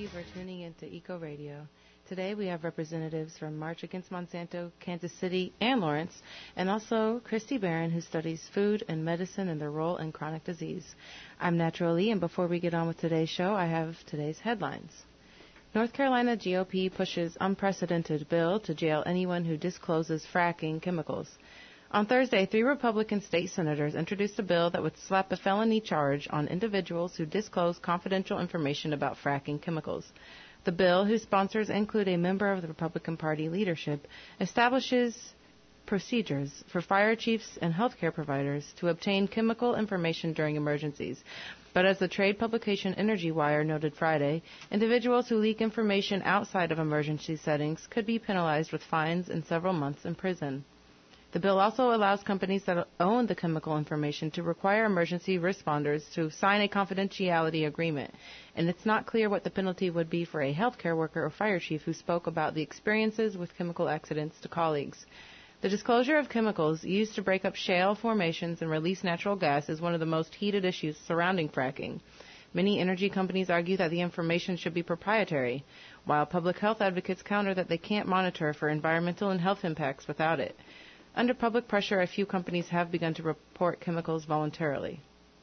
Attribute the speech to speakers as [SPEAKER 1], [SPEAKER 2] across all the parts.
[SPEAKER 1] you for tuning into Eco Radio. Today we have representatives from March Against Monsanto, Kansas City, and Lawrence, and also Christy Barron, who studies food and medicine and their role in chronic disease. I'm Natural Lee, and before we get on with today's show, I have today's headlines. North Carolina GOP pushes unprecedented bill to jail anyone who discloses fracking chemicals. On Thursday, 3 Republican state senators introduced a bill that would slap a felony charge on individuals who disclose confidential information about fracking chemicals. The bill, whose sponsors include a member of the Republican Party leadership, establishes procedures for fire chiefs and healthcare providers to obtain chemical information during emergencies. But as the trade publication Energy Wire noted Friday, individuals who leak information outside of emergency settings could be penalized with fines and several months in prison. The bill also allows companies that own the chemical information to require emergency responders to sign a confidentiality agreement, and it's not clear what the penalty would be for a healthcare worker or fire chief who spoke about the experiences with chemical accidents to colleagues. The disclosure of chemicals used to break up shale formations and release natural gas is one of the most heated issues surrounding fracking. Many energy companies argue that the information should be proprietary, while public health advocates counter that they can't monitor for environmental and health impacts without it. Under public pressure, a few companies have begun to report chemicals voluntarily.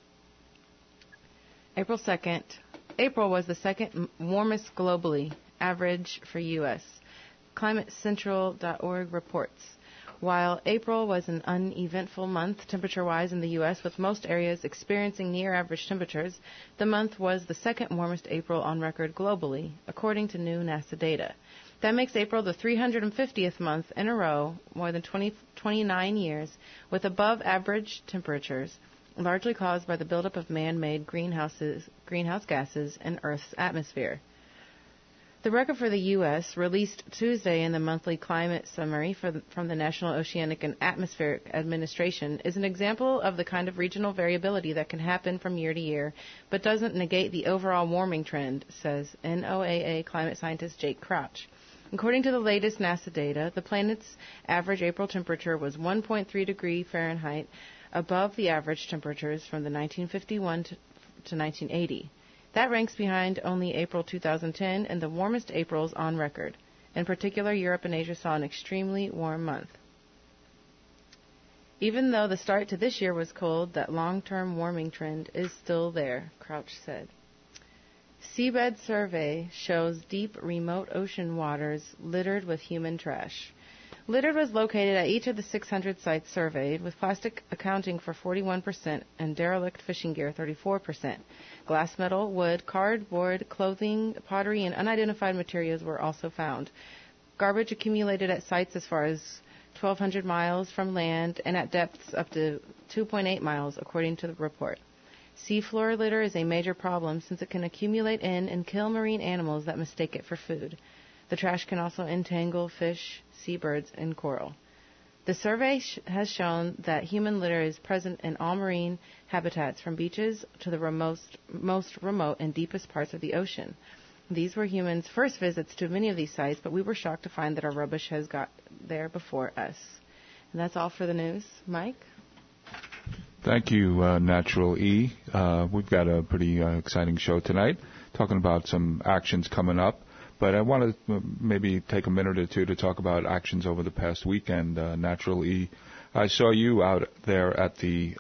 [SPEAKER 1] April 2nd. April was the second warmest globally, average for U.S. ClimateCentral.org reports. While April was an uneventful month temperature-wise in the U.S., with most areas experiencing near-average temperatures, the month was the second warmest April on record globally, according to new NASA data. That makes April the 350th month in a row, more than 29 years, with above-average temperatures, largely caused by the buildup of man-made greenhouse gases in Earth's atmosphere. The record for the U.S., released Tuesday in the monthly climate summary from the National Oceanic and Atmospheric Administration, is an example of the kind of regional variability that can happen from year to year, but doesn't negate the overall warming trend, says NOAA climate scientist Jake Crouch. According to the latest NASA data, the planet's average April temperature was 1.3 degrees Fahrenheit above the average temperatures from the 1951 to 1980. That ranks behind only April 2010 and the warmest Aprils on record. In particular, Europe and Asia saw an extremely warm month. Even though the start to this year was cold, that long-term warming trend is still there, Crouch said. Seabed survey shows deep, remote ocean waters littered with human trash. Litter was located at each of the 600 sites surveyed, with plastic accounting for 41% and derelict fishing gear 34%. Glass, metal, wood, cardboard, clothing, pottery, and unidentified materials were also found. Garbage accumulated at sites as far as 1,200 miles from land and at depths up to 2.8 miles, according to the report. Seafloor litter is a major problem since it can accumulate in and kill marine animals that mistake it for food. The trash can also entangle fish, seabirds, and coral. The survey has shown that human litter is present in all marine habitats, from beaches to the most remote and deepest parts of the ocean. These were humans' first visits to many of these sites, but we were shocked to find that our rubbish has got there before us. And that's all for the news. Mike?
[SPEAKER 2] Thank you, Natural E. We've got a pretty exciting show tonight, talking about some actions coming up. But I want to maybe take a minute or two to talk about actions over the past weekend. Natural E, I saw you out there at the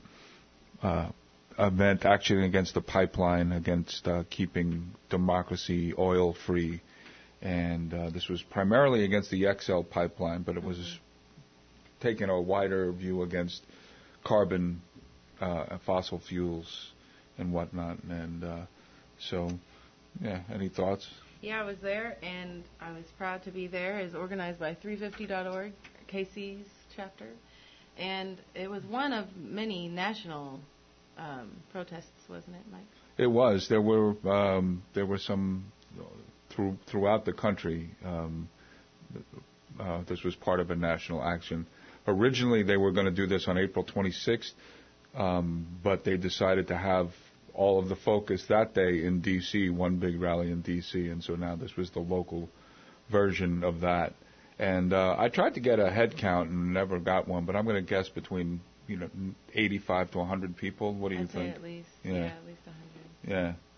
[SPEAKER 2] event, Action Against the Pipeline, against keeping democracy oil-free. And this was primarily against the XL pipeline, but it was taking a wider view against carbon, fossil fuels, and whatnot. And any thoughts?
[SPEAKER 1] Yeah, I was there, and I was proud to be there. It's organized by 350.org, KC's chapter. And it was one of many national protests, wasn't it, Mike?
[SPEAKER 2] It was. There were some throughout the country. This was part of a national action. Originally, they were going to do this on April 26th, but they decided to have all of the focus that day in D.C., one big rally in D.C., and so now this was the local version of that. And I tried to get a head count and never got one, but I'm going to guess between 85 to 100 people. What do you think?
[SPEAKER 1] I'd say at least, at least 100.
[SPEAKER 2] Yeah.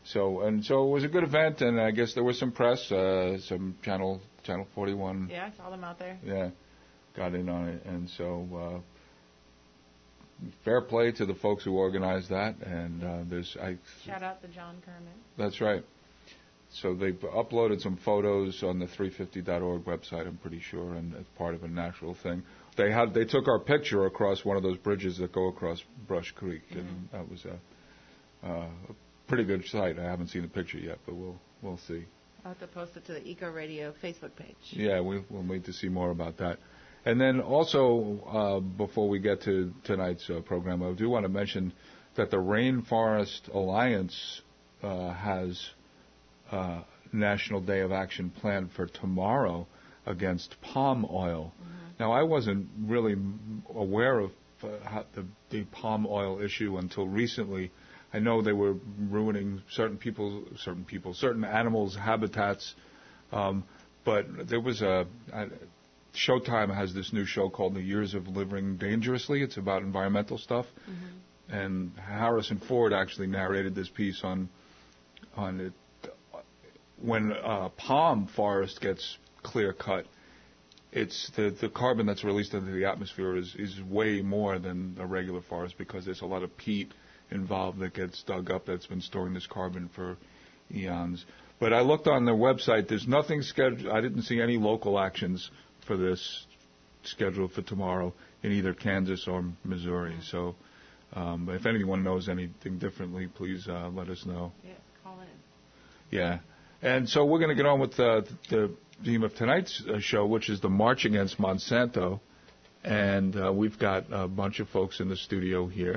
[SPEAKER 2] So it was a good event, and I guess there was some press, some Channel 41.
[SPEAKER 1] Yeah, I saw them out there.
[SPEAKER 2] Yeah, got in on it, and so fair play to the folks who organized that. And
[SPEAKER 1] shout out to John Kerman.
[SPEAKER 2] That's right. So they've uploaded some photos on the 350.org website, I'm pretty sure, and it's part of a natural thing. They took our picture across one of those bridges that go across Brush Creek, and that was a pretty good sight. I haven't seen the picture yet, but we'll see.
[SPEAKER 1] I'll have to post it to the Eco Radio Facebook page.
[SPEAKER 2] Yeah, we'll wait to see more about that. And then also, before we get to tonight's program, I do want to mention that the Rainforest Alliance has National Day of Action planned for tomorrow against palm oil. Now, I wasn't really aware of the palm oil issue until recently. I know they were ruining certain animals' habitats, but there was Showtime has this new show called The Years of Living Dangerously. It's about environmental stuff, and Harrison Ford actually narrated this piece on it. When a palm forest gets clear cut, it's the carbon that's released into the atmosphere is way more than a regular forest, because there's a lot of peat involved that gets dug up that's been storing this carbon for eons. But I looked on their website. There's nothing scheduled. I didn't see any local actions for this scheduled for tomorrow in either Kansas or Missouri. So if anyone knows anything differently, please let us know.
[SPEAKER 1] Yeah, call in.
[SPEAKER 2] Yeah. And so we're going to get on with the theme of tonight's show, which is the March Against Monsanto. And we've got a bunch of folks in the studio here.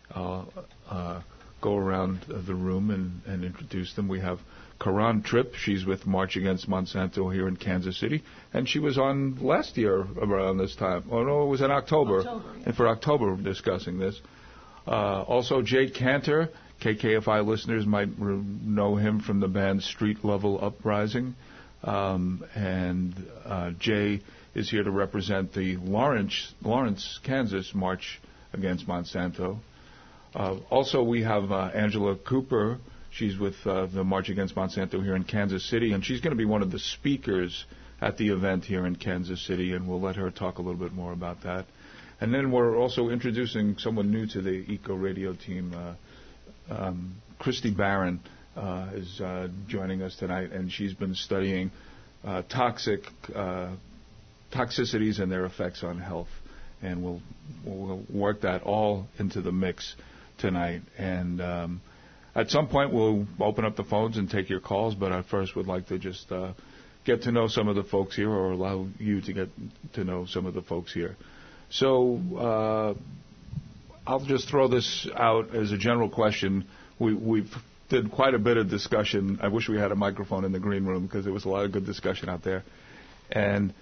[SPEAKER 2] Go around the room and introduce them. We have Karan Tripp. She's with March Against Monsanto here in Kansas City. And she was on last year around this time. Oh, no, it was in October.
[SPEAKER 1] Yeah.
[SPEAKER 2] And for October, we're discussing this. Also, Jay Cantor. KKFI listeners might know him from the band Street Level Uprising. And Jay is here to represent the Lawrence, Kansas March Against Monsanto. Also, we have Angela Cooper. She's with the March Against Monsanto here in Kansas City, and she's going to be one of the speakers at the event here in Kansas City, and we'll let her talk a little bit more about that. And then we're also introducing someone new to the Eco Radio team. Christy Barron is joining us tonight, and she's been studying toxicities and their effects on health. And we'll work that all into the mix tonight. And at some point, we'll open up the phones and take your calls, but I first would like to just get to know some of the folks here, or allow you to get to know some of the folks here. So I'll just throw this out as a general question. We've did quite a bit of discussion. I wish we had a microphone in the green room, because there was a lot of good discussion out there. And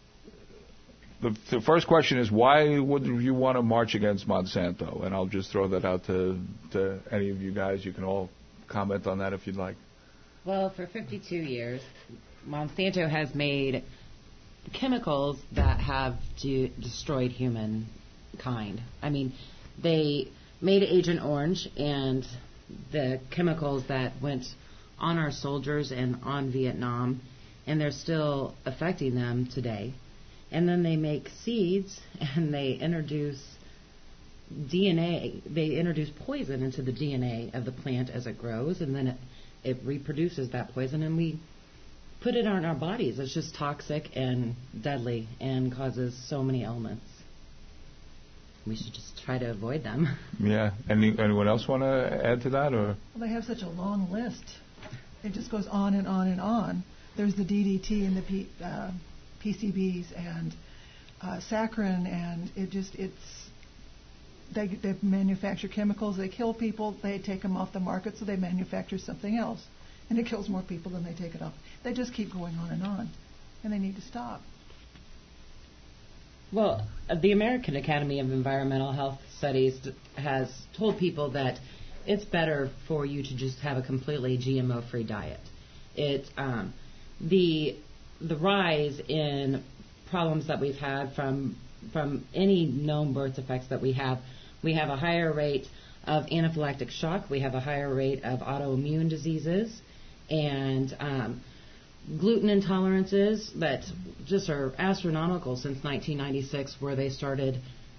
[SPEAKER 2] the first question is, why would you want to march against Monsanto? And I'll just throw that out to any of you guys. You can all comment on that if you'd like.
[SPEAKER 3] Well, for 52 years, Monsanto has made chemicals that have destroyed humankind. I mean, they made Agent Orange and the chemicals that went on our soldiers and on Vietnam, and they're still affecting them today. And then they make seeds, and they introduce DNA. They introduce poison into the DNA of the plant as it grows, and then it reproduces that poison, and we put it on our bodies. It's just toxic and deadly and causes so many ailments. We should just try to avoid them.
[SPEAKER 2] Yeah. Anyone else want to add to that? Or?
[SPEAKER 4] Well, they have such a long list. It just goes on and on and on. There's the DDT and the PCBs and saccharin, and they manufacture chemicals. They kill people. They take them off the market, so they manufacture something else, and it kills more people than they take it off. They just keep going on, and they need to stop.
[SPEAKER 3] Well, the American Academy of Environmental Health Studies has told people that it's better for you to just have a completely GMO-free diet. The rise in problems that we've had from any known birth defects that we have a higher rate of anaphylactic shock. We have a higher rate of autoimmune diseases and gluten intolerances that just are astronomical since 1996, where they started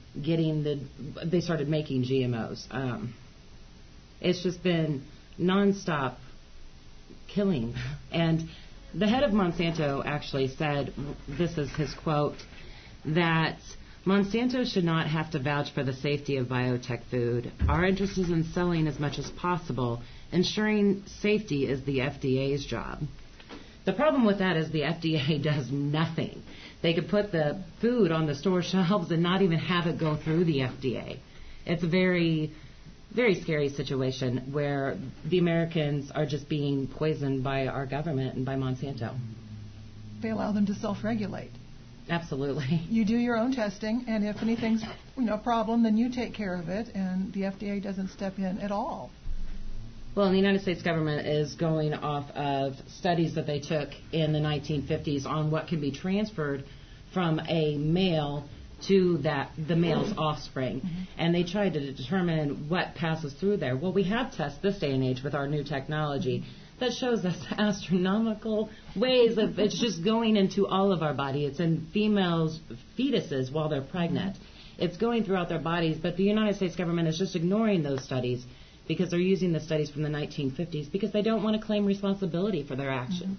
[SPEAKER 3] making GMOs. It's just been nonstop killing. And the head of Monsanto actually said, this is his quote, that Monsanto should not have to vouch for the safety of biotech food. Our interest is in selling as much as possible. Ensuring safety is the FDA's job. The problem with that is the FDA does nothing. They could put the food on the store shelves and not even have it go through the FDA. It's a very, very scary situation where the Americans are just being poisoned by our government and by Monsanto.
[SPEAKER 4] They allow them to self-regulate.
[SPEAKER 3] Absolutely.
[SPEAKER 4] You do your own testing, and if anything's a problem, then you take care of it, and the FDA doesn't step in at all.
[SPEAKER 3] Well, the United States government is going off of studies that they took in the 1950s on what can be transferred from a male to the male's offspring. Mm-hmm. And they tried to determine what passes through there. Well, we have tests this day and age with our new technology that shows us astronomical ways of it's just going into all of our body. It's in females' fetuses while they're pregnant. It's going throughout their bodies, but the United States government is just ignoring those studies because they're using the studies from the 1950s because they don't want to claim responsibility for their actions.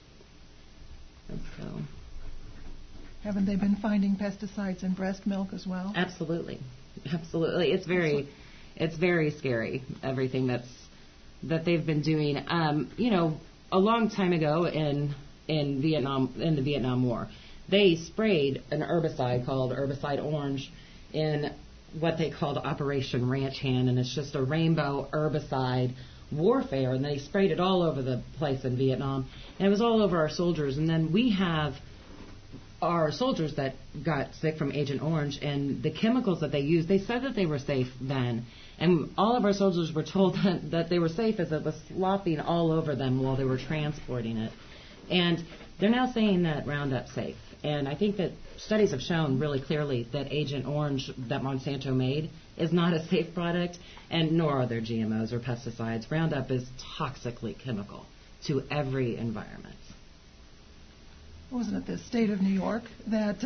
[SPEAKER 3] And so,
[SPEAKER 4] haven't they been finding pesticides in breast milk as well?
[SPEAKER 3] Absolutely. Absolutely. It's very scary, everything that they've been doing. A long time ago in Vietnam, in the Vietnam War, they sprayed an herbicide called Herbicide Orange in what they called Operation Ranch Hand, and it's just a rainbow herbicide warfare, and they sprayed it all over the place in Vietnam, and it was all over our soldiers. And then we have our soldiers that got sick from Agent Orange, and the chemicals that they used, they said that they were safe then. And all of our soldiers were told that they were safe as it was slopping all over them while they were transporting it. And they're now saying that Roundup's safe. And I think that studies have shown really clearly that Agent Orange that Monsanto made is not a safe product, and nor are there GMOs or pesticides. Roundup is toxically chemical to every environment.
[SPEAKER 4] Wasn't it the state of New York that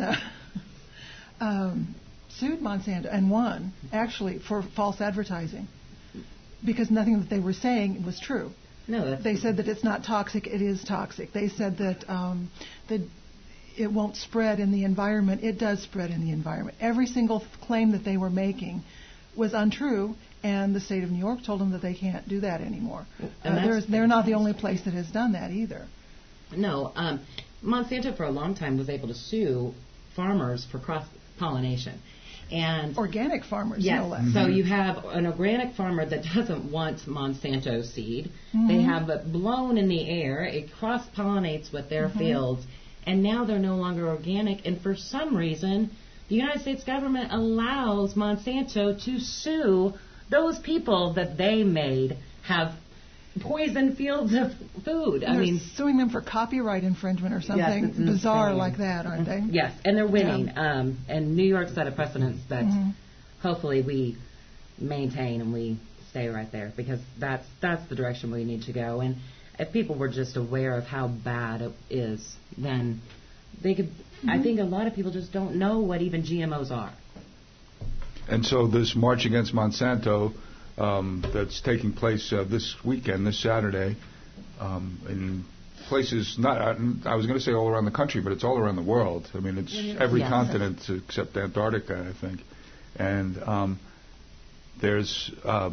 [SPEAKER 4] sued Monsanto and won, actually, for false advertising? Because nothing that they were saying was true.
[SPEAKER 3] No,
[SPEAKER 4] they said that it's not toxic. It is toxic. They said that it won't spread in the environment. It does spread in the environment. Every single claim that they were making was untrue, and the state of New York told them that they can't do that anymore. They're not the only place that has done that either.
[SPEAKER 3] No. Monsanto for a long time was able to sue farmers for cross-pollination. And
[SPEAKER 4] organic farmers,
[SPEAKER 3] yes.
[SPEAKER 4] no less.
[SPEAKER 3] So you have an organic farmer that doesn't want Monsanto seed. Mm-hmm. They have it blown in the air. It cross-pollinates with their fields. And now they're no longer organic. And for some reason, the United States government allows Monsanto to sue those people that they made have poisoned fields of food.
[SPEAKER 4] They're suing them for copyright infringement or something bizarre like that, aren't they?
[SPEAKER 3] Yes, and they're winning. Yeah. And New York set a precedent that hopefully we maintain and we stay right there, because that's the direction we need to go. And if people were just aware of how bad it is, then they could. I think a lot of people just don't know what even GMOs are.
[SPEAKER 2] And so this march against Monsanto that's taking place this weekend, this Saturday, in places I was going to say all around the country, but it's all around the world. I mean, it's every continent except Antarctica, I think. And there's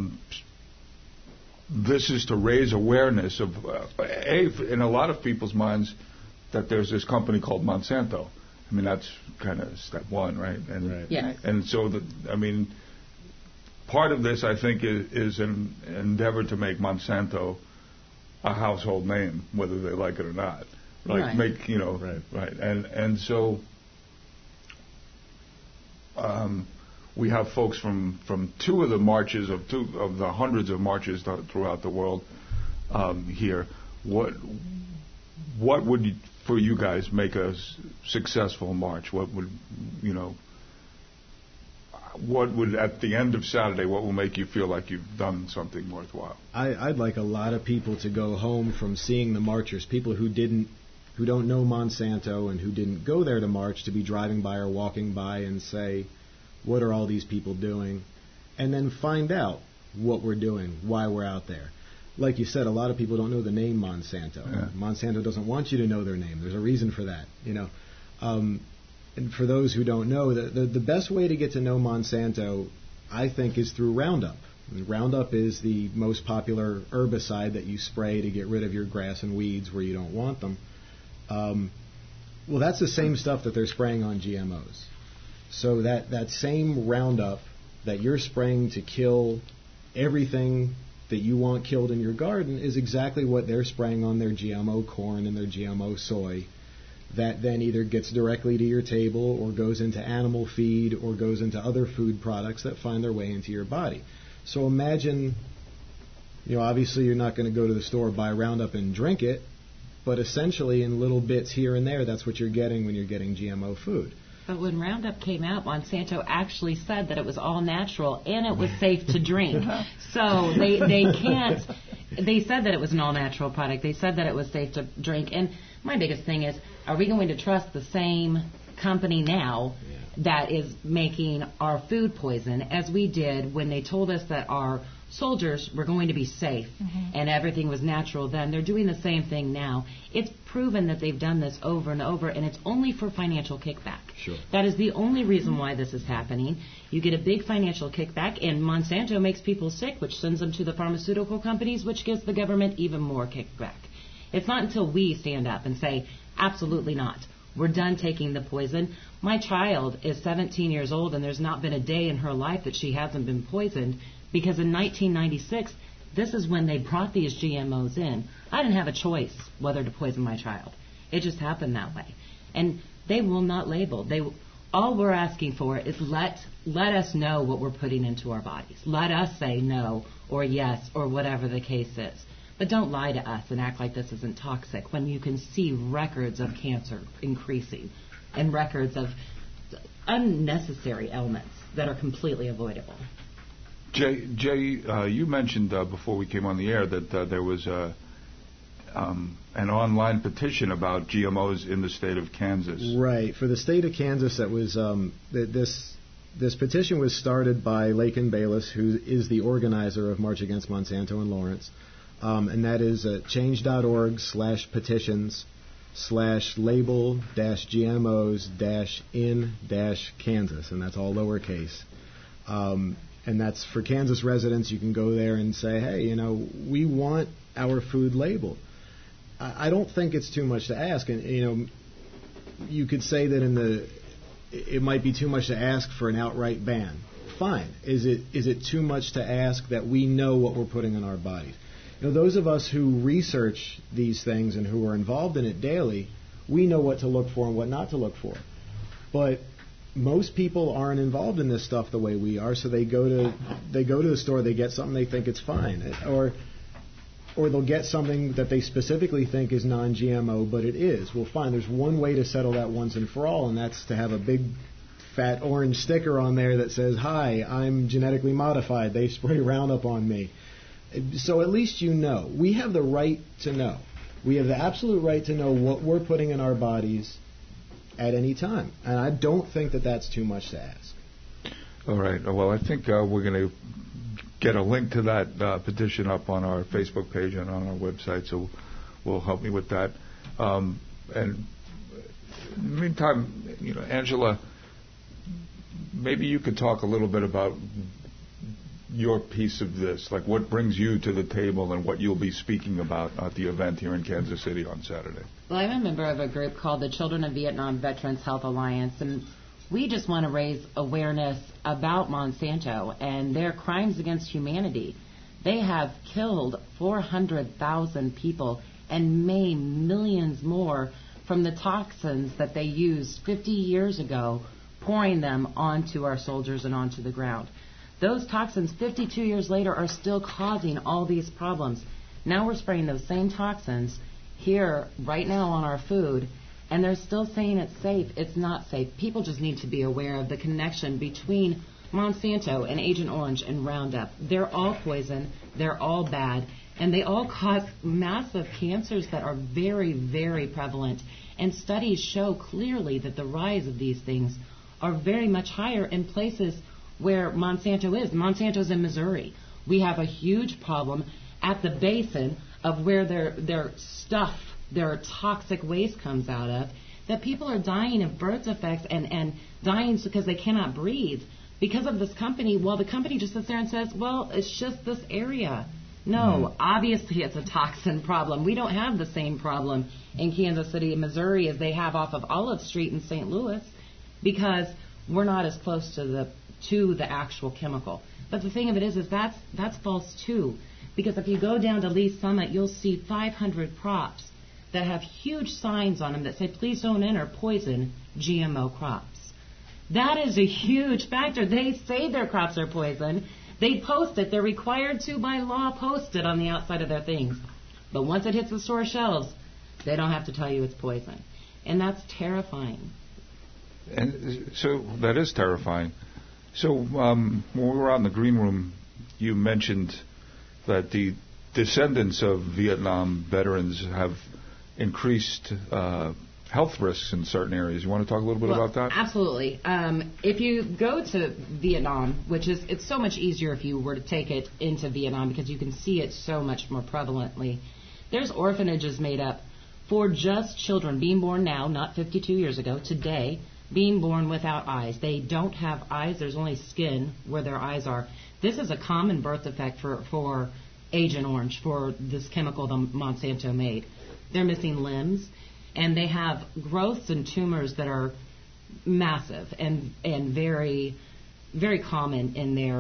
[SPEAKER 2] this is to raise awareness of, in a lot of people's minds, that there's this company called Monsanto. I mean, that's kind of step one, right? And,
[SPEAKER 3] yes.
[SPEAKER 2] And so, part of this, I think, is an endeavor to make Monsanto a household name, whether they like it or not. Like right. And so we have folks from two of the marches of the hundreds of marches throughout the world here. What would for you guys make a successful march? What would what would, at the end of Saturday, what will make you feel like you've done something worthwhile?
[SPEAKER 5] I'd like a lot of people to go home from seeing the marchers, people who don't know Monsanto and who didn't go there to march, to be driving by or walking by and say, what are all these people doing? And then find out what we're doing, why we're out there. Like you said, a lot of people don't know the name Monsanto.
[SPEAKER 2] Yeah.
[SPEAKER 5] Monsanto doesn't want you to know their name. There's a reason for that, And for those who don't know, the best way to get to know Monsanto, I think, is through Roundup. Roundup is the most popular herbicide that you spray to get rid of your grass and weeds where you don't want them. Well, that's the same stuff that they're spraying on GMOs. So that same Roundup that you're spraying to kill everything that you want killed in your garden is exactly what they're spraying on their GMO corn and their GMO soy. That then either gets directly to your table or goes into animal feed or goes into other food products that find their way into your body. So imagine, obviously you're not going to go to the store, buy Roundup and drink it, but essentially in little bits here and there, that's what you're getting when you're getting GMO food.
[SPEAKER 3] But when Roundup came out, Monsanto actually said that it was all natural and it was safe to drink. So they can't. They said that it was an all-natural product. They said that it was safe to drink. And my biggest thing is, are we going to trust the same company now that is making our food poison as we did when they told us that our soldiers were going to be safe and everything was natural then? They're doing the same thing now. It's proven that they've done this over and over, and it's only for financial kickback.
[SPEAKER 5] Sure.
[SPEAKER 3] That is the only reason why this is happening. You get a big financial kickback, and Monsanto makes people sick, which sends them to the pharmaceutical companies, which gives the government even more kickback. It's not until we stand up and say, absolutely not, we're done taking the poison. My child is 17 years old, and there's not been a day in her life that she hasn't been poisoned, because in 1996, this is when they brought these GMOs in. I didn't have a choice whether to poison my child. It just happened that way. And they will not label. All we're asking for is let us know what we're putting into our bodies. Let us say no or yes or whatever the case is. But don't lie to us and act like this isn't toxic when you can see records of cancer increasing and records of unnecessary ailments that are completely avoidable.
[SPEAKER 2] Jay, you mentioned before we came on the air that there was an online petition about GMOs in the state of Kansas.
[SPEAKER 5] Right. For the state of Kansas, that was this petition was started by Lakin Bayless, who is the organizer of March Against Monsanto in Lawrence, and that is change.org/petitions/label-GMOs-in-Kansas, and that's all lowercase. And that's for Kansas residents. You can go there and say, hey, we want our food labeled. I don't think it's too much to ask. And, you could say that it might be too much to ask for an outright ban. Fine. Is it too much to ask that we know what we're putting in our bodies? Those of us who research these things and who are involved in it daily, we know what to look for and what not to look for. But most people aren't involved in this stuff the way we are, so they go to the store, they get something, they think it's fine, or they'll get something that they specifically think is non-GMO, but it is. Well, fine. There's one way to settle that once and for all, and that's to have a big, fat orange sticker on there that says, "Hi, I'm genetically modified. They spray Roundup on me." So at least you know. We have the right to know. We have the absolute right to know what we're putting in our bodies at any time. And I don't think that that's too much to ask.
[SPEAKER 2] All right. Well, I think we're going to get a link to that petition up on our Facebook page and on our website, so will help me with that. And in the meantime, Angela, maybe you could talk a little bit about your piece of this, like what brings you to the table and what you'll be speaking about at the event here in Kansas City on Saturday.
[SPEAKER 3] Well, I'm a member of a group called the Children of Vietnam Veterans Health Alliance, and we just want to raise awareness about Monsanto and their crimes against humanity. They have killed 400,000 people and maimed millions more from the toxins that they used 50 years ago, pouring them onto our soldiers and onto the ground. Those toxins, 52 years later, are still causing all these problems. Now we're spraying those same toxins here right now on our food, and they're still saying it's safe. It's not safe. People just need to be aware of the connection between Monsanto and Agent Orange and Roundup, they're all poison, they're all bad, and they all cause massive cancers that are very, very prevalent. And studies show clearly that the rise of these things are very much higher in places where Monsanto is. Monsanto's in Missouri. We have a huge problem at the basin of where their stuff, their toxic waste comes out of, that people are dying of birth defects and dying because they cannot breathe because of this company. Well, the company just sits there and says, well, it's just this area. No, obviously it's a toxin problem. We don't have the same problem in Kansas City, Missouri as they have off of Olive Street in St. Louis because we're not as close to the actual chemical. But the thing of it is that's false too, because if you go down to Lee's Summit, you'll see 500 crops that have huge signs on them that say, please don't enter poison GMO crops. That is a huge factor. They say their crops are poison. They post it. They're required to, by law, post it on the outside of their things. But once it hits the store shelves, they don't have to tell you it's poison. And that's terrifying.
[SPEAKER 2] And so that is terrifying. So when we were out in the green room, you mentioned that the descendants of Vietnam veterans have increased health risks in certain areas. You want to talk a little bit about that?
[SPEAKER 3] Absolutely. If you go to Vietnam, it's so much easier if you were to take it into Vietnam because you can see it so much more prevalently. There's orphanages made up for just children being born now, not 52 years ago, today, being born without eyes. They don't have eyes. There's only skin where their eyes are. This is a common birth defect for Agent Orange, for this chemical that Monsanto made. They're missing limbs, and they have growths and tumors that are massive and very, very common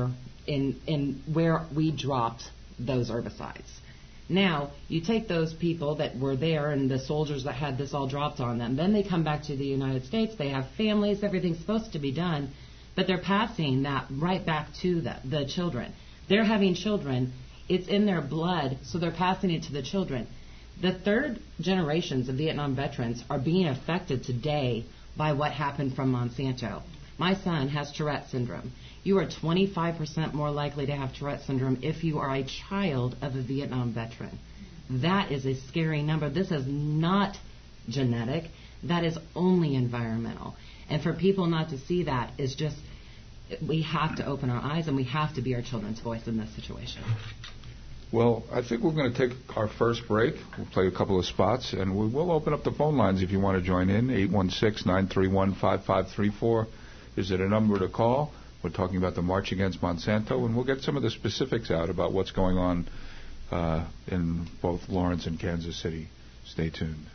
[SPEAKER 3] in where we dropped those herbicides. Now, you take those people that were there and the soldiers that had this all dropped on them, then they come back to the United States, they have families, everything's supposed to be done, but they're passing that right back to the children. They're having children, it's in their blood, so they're passing it to the children. The third generations of Vietnam veterans are being affected today by what happened from Monsanto. My son has Tourette syndrome. You are 25% more likely to have Tourette syndrome if you are a child of a Vietnam veteran. That is a scary number. This is not genetic. That is only environmental. And for people not to see that is just, we have to open our eyes and we have to be our children's voice in this situation.
[SPEAKER 2] Well, I think we're going to take our first break. We'll play a couple of spots, and we will open up the phone lines if you want to join in. 816-931-5534 is it a number to call. We're talking about the March Against Monsanto, and we'll get some of the specifics out about what's going on in both Lawrence and Kansas City. Stay tuned.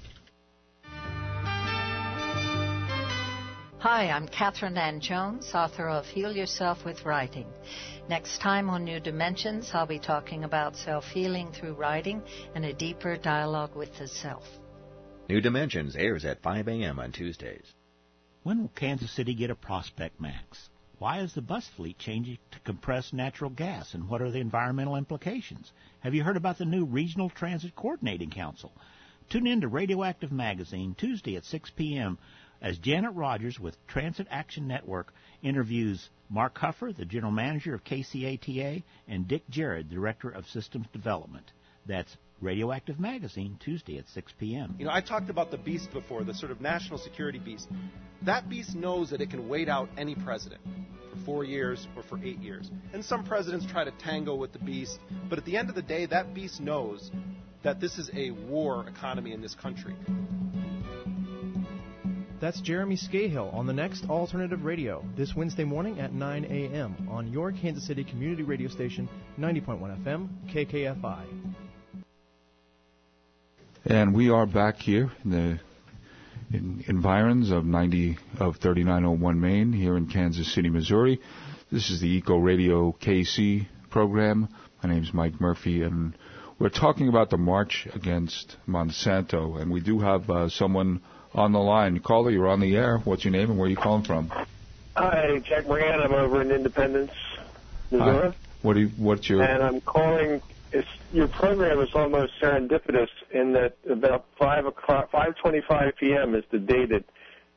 [SPEAKER 6] Hi, I'm Catherine Ann Jones, author of Heal Yourself with Writing. Next time on New Dimensions, I'll be talking about self-healing through writing and a deeper dialogue with the self.
[SPEAKER 7] New Dimensions airs at 5 a.m. on Tuesdays.
[SPEAKER 8] When will Kansas City get a Prospect Max? Why is the bus fleet changing to compressed natural gas, and what are the environmental implications? Have you heard about the new Regional Transit Coordinating Council? Tune in to Radioactive Magazine Tuesday at 6 p.m. as Janet Rogers with Transit Action Network interviews Mark Huffer, the General Manager of KCATA, and Dick Jared, Director of Systems Development. That's Radioactive Magazine, Tuesday at 6 p.m.
[SPEAKER 9] You know, I talked about the beast before, the sort of national security beast. That beast knows that it can wait out any president for 4 years or for 8 years. And some presidents try to tangle with the beast, but at the end of the day, that beast knows that this is a war economy in this country.
[SPEAKER 10] That's Jeremy Scahill on the next Alternative Radio, this Wednesday morning at 9 a.m. on your Kansas City community radio station, 90.1 FM, KKFI.
[SPEAKER 2] And we are back here in the environs of 3901 Main here in Kansas City, Missouri. This is the Eco Radio KC program. My name is Mike Murphy, and we're talking about the March Against Monsanto. And we do have someone on the line. Caller, you're on the air. What's your name and where are you calling from?
[SPEAKER 11] Hi, Jack Moran. I'm over in Independence, Missouri.
[SPEAKER 2] Hi. What's your...
[SPEAKER 11] And I'm calling... your program is almost serendipitous in that about 5:25 p.m. is the day that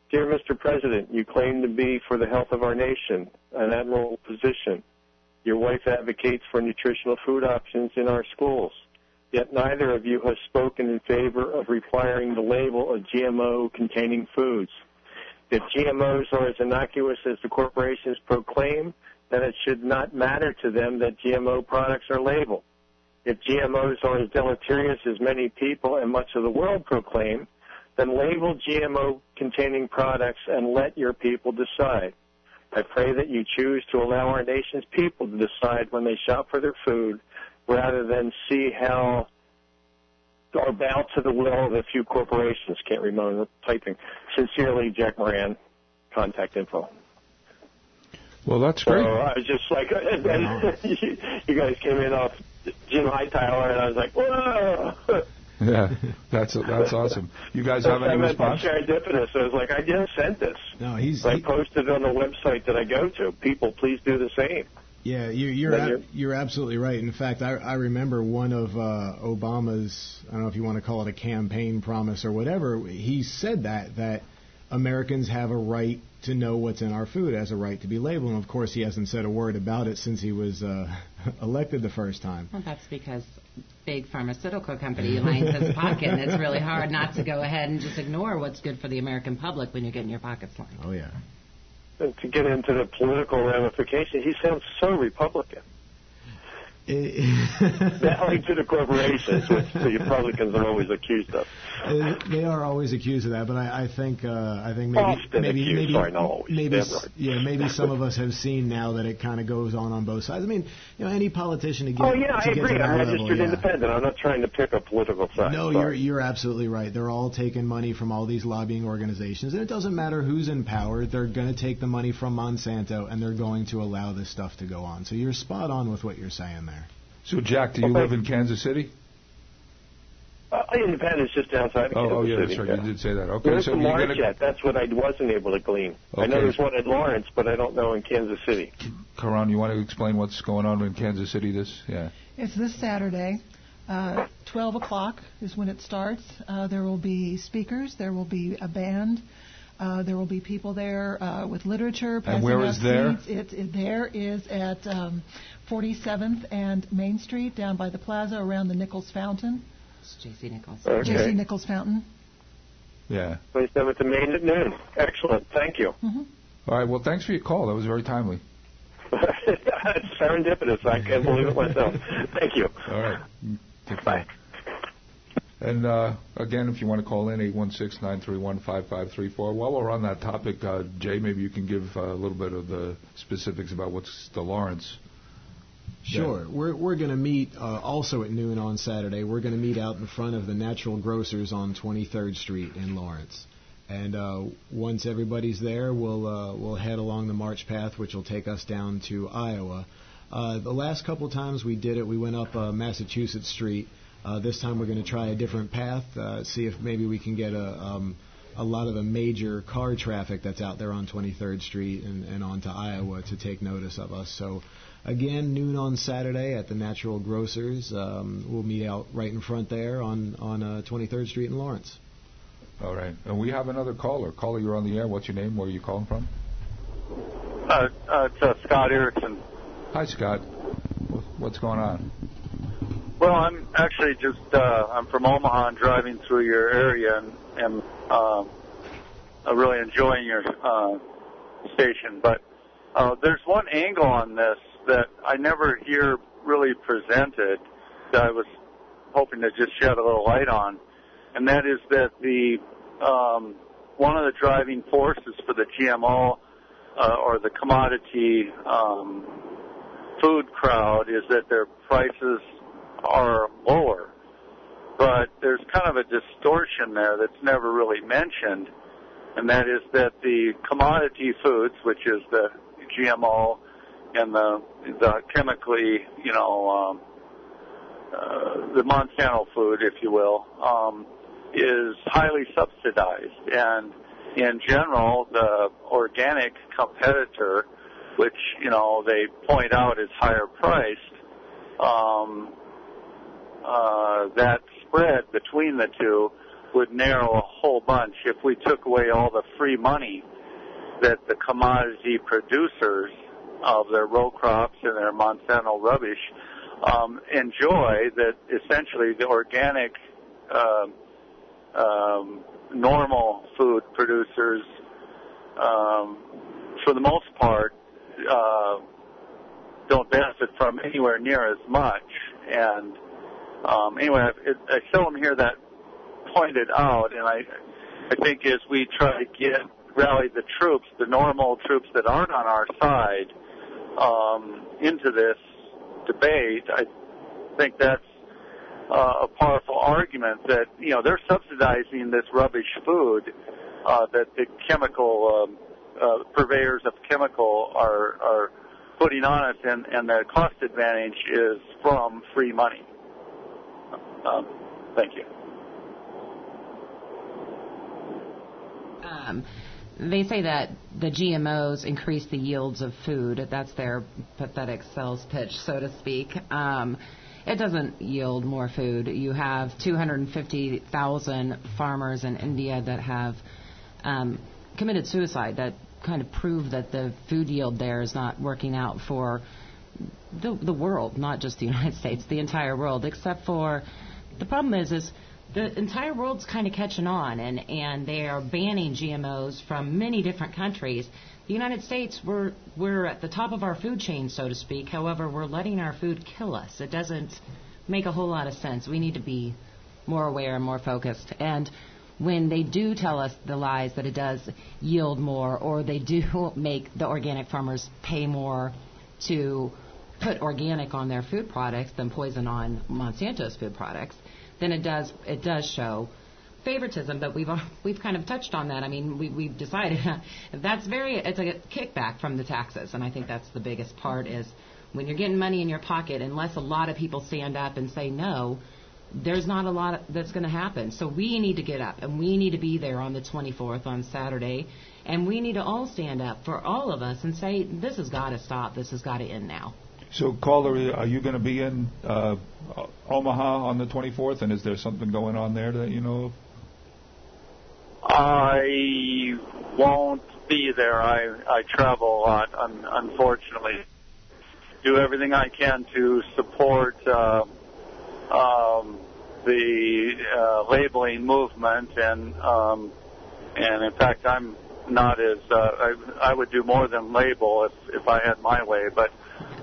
[SPEAKER 11] Dear Mr. President, you claim to be for the health of our nation, an admirable position. Your wife advocates for nutritional food options in our schools. Yet neither of you has spoken in favor of requiring the label of GMO-containing foods. If GMOs are as innocuous as the corporations proclaim, then it should not matter to them that GMO products are labeled. If GMOs are as deleterious as many people and much of the world proclaim, then label GMO-containing products and let your people decide. I pray that you choose to allow our nation's people to decide when they shop for their food rather than see how or bow to the will of a few corporations. Can't remember typing. Sincerely, Jack Moran. Contact info.
[SPEAKER 2] Well, that's great.
[SPEAKER 11] So I was just like, you guys came in off Jim Hightower, and I was like, whoa.
[SPEAKER 2] Yeah, that's awesome. You guys have any response?
[SPEAKER 11] Serendipitous. I was like, I just sent this.
[SPEAKER 5] No,
[SPEAKER 11] I posted it on the website that I go to. People, please do the same.
[SPEAKER 5] Yeah, you're absolutely right. In fact, I remember one of Obama's, I don't know if you want to call it a campaign promise or whatever, he said that Americans have a right to know what's in our food, has a right to be labeled. And, of course, he hasn't said a word about it since he was elected the first time.
[SPEAKER 3] Well, that's because big pharmaceutical company lines his pocket, and it's really hard not to go ahead and just ignore what's good for the American public when you're getting your pockets lined.
[SPEAKER 5] Oh, yeah.
[SPEAKER 11] And to get into the political ramifications, he sounds so Republican. Bowing to the corporations, which the Republicans are always accused of.
[SPEAKER 5] They are always accused of that, but I think maybe some of us have seen now that it kind of goes on both sides. I mean, any politician to get.
[SPEAKER 11] Oh yeah, I agree. I'm registered independent. I'm not trying to pick a political side.
[SPEAKER 5] No, you're absolutely right. They're all taking money from all these lobbying organizations, and it doesn't matter who's in power. They're going to take the money from Monsanto, and they're going to allow this stuff to go on. So you're spot on with what you're saying there.
[SPEAKER 2] So, Jack, do you live in Kansas City?
[SPEAKER 11] Independence, just outside of Kansas
[SPEAKER 2] City.
[SPEAKER 11] City.
[SPEAKER 2] That's right. You did say that. Okay,
[SPEAKER 11] There's Marquette. That's what I wasn't able to glean. Okay. I know there's one in Lawrence, but I don't know in Kansas City.
[SPEAKER 2] Karan, you want to explain what's going on in Kansas City?
[SPEAKER 4] It's this Saturday. 12 o'clock is when it starts. There will be speakers. There will be a band. There will be people there with literature.
[SPEAKER 2] And where is there?
[SPEAKER 4] There is at 47th and Main Street, down by the plaza, around the Nichols Fountain.
[SPEAKER 3] It's J.C. Nichols.
[SPEAKER 11] Okay.
[SPEAKER 4] J.C. Nichols Fountain.
[SPEAKER 2] Yeah.
[SPEAKER 11] 27th and Main at noon. Excellent. Thank you.
[SPEAKER 4] Mm-hmm.
[SPEAKER 2] All right. Well, thanks for your call. That was very timely.
[SPEAKER 11] It's serendipitous. I can't believe it myself. Thank you.
[SPEAKER 2] All right.
[SPEAKER 11] Bye.
[SPEAKER 2] And, again, if you want to call in, 816-931-5534. While we're on that topic, Jay, maybe you can give a little bit of the specifics about what's the Lawrence.
[SPEAKER 5] Sure. Yeah. We're going to meet also at noon on Saturday. We're going to meet out in front of the Natural Grocers on 23rd Street in Lawrence. And once everybody's there, we'll head along the march path, which will take us down to Iowa. The last couple of times we did it, we went up Massachusetts Street. This time we're going to try a different path, see if maybe we can get a lot of the major car traffic that's out there on 23rd Street and onto Iowa to take notice of us. So, again, noon on Saturday at the Natural Grocers. We'll meet out right in front there on 23rd Street in Lawrence.
[SPEAKER 2] All right. And we have another caller. Caller, you're on the air. What's your name? Where are you calling from?
[SPEAKER 12] It's Scott Erickson.
[SPEAKER 2] Hi, Scott. What's going on?
[SPEAKER 12] Well, I'm actually just, I'm from Omaha and driving through your area and really enjoying your station. But there's one angle on this that I never hear really presented that I was hoping to just shed a little light on. And that is that the one of the driving forces for the GMO or the commodity food crowd is that their prices are lower. But there's kind of a distortion there that's never really mentioned, and that is that the commodity foods, which is the GMO and the chemically, the Monsanto food, if you will, is highly subsidized. And in general, the organic competitor, which, they point out is higher priced, that spread between the two would narrow a whole bunch if we took away all the free money that the commodity producers of their row crops and their Monsanto rubbish enjoy, that essentially the organic normal food producers, for the most part, don't benefit from anywhere near as much. And anyway, I seldom hear that pointed out, and I think as we try to rally the troops, the normal troops that aren't on our side, into this debate, I think that's a powerful argument that, they're subsidizing this rubbish food that the chemical purveyors of chemical are putting on us, and the cost advantage is from free money. Thank you.
[SPEAKER 3] They say that the GMOs increase the yields of food. That's their pathetic sales pitch, so to speak. It doesn't yield more food. You have 250,000 farmers in India that have committed suicide, that kind of prove that the food yield there is not working out for the world, not just the United States, the entire world, except for the problem is the entire world's kind of catching on, and they are banning GMOs from many different countries. The United States, we're at the top of our food chain, so to speak. However, we're letting our food kill us. It doesn't make a whole lot of sense. We need to be more aware and more focused. And when they do tell us the lies that it does yield more, or they do make the organic farmers pay more to put organic on their food products than poison on Monsanto's food products, then it does show favoritism. But we've kind of touched on that. I mean, we've decided it's a kickback from the taxes, and I think that's the biggest part is when you're getting money in your pocket, unless a lot of people stand up and say no, there's not a lot that's going to happen. So we need to get up, and we need to be there on the 24th on Saturday, and we need to all stand up for all of us and say this has got to stop. This has got to end now.
[SPEAKER 2] So, caller, are you going to be in Omaha on the 24th, and is there something going on there that you know of?
[SPEAKER 12] I won't be there. I travel a lot, unfortunately. Do everything I can to support the labeling movement, and in fact, I'm not as I would do more than label if I had my way, but.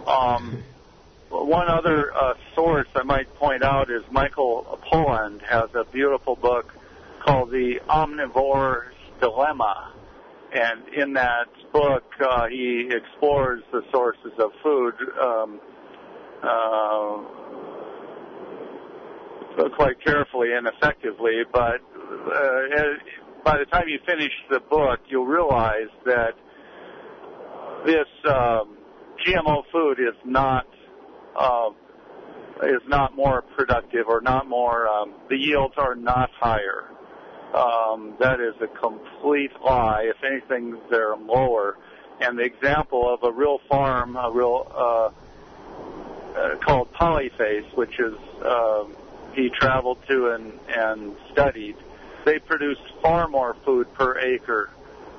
[SPEAKER 12] One other source I might point out is Michael Pollan has a beautiful book called The Omnivore's Dilemma. And in that book, he explores the sources of food quite carefully and effectively. But by the time you finish the book, you'll realize that this GMO food is not more productive or not more. The yields are not higher. That is a complete lie. If anything, they're lower. And the example of a real farm, called Polyface, which is he traveled to and studied. They produce far more food per acre